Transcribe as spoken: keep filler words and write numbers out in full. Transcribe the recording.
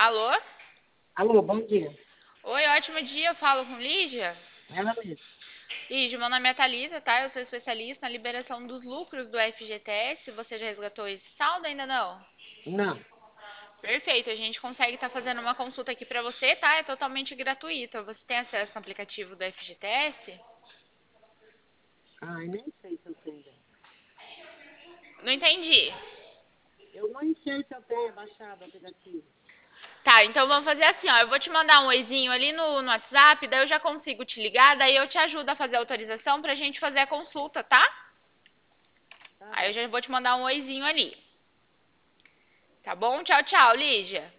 Alô? Alô, bom dia. Oi, ótimo dia. Eu falo com Lígia. Ela mesmo. Lígia, meu nome é Thalita, tá? Eu sou especialista na liberação dos lucros do F G T S. Você já resgatou esse saldo? Ainda não? Não. Perfeito, a gente consegue estar fazendo uma consulta aqui pra você, tá? É totalmente gratuita. Você tem acesso no aplicativo do F G T S? Ai, nem sei se eu tenho. Bem. Não entendi. Eu nem sei se eu tenho baixado o aplicativo. Tá, então vamos fazer assim, ó. Eu vou te mandar um oizinho ali no, no WhatsApp, daí eu já consigo te ligar, daí eu te ajudo a fazer a autorização pra gente fazer a consulta, tá? Tá Aí eu bom. já vou te mandar um oizinho ali. Tá bom? Tchau, tchau, Lígia.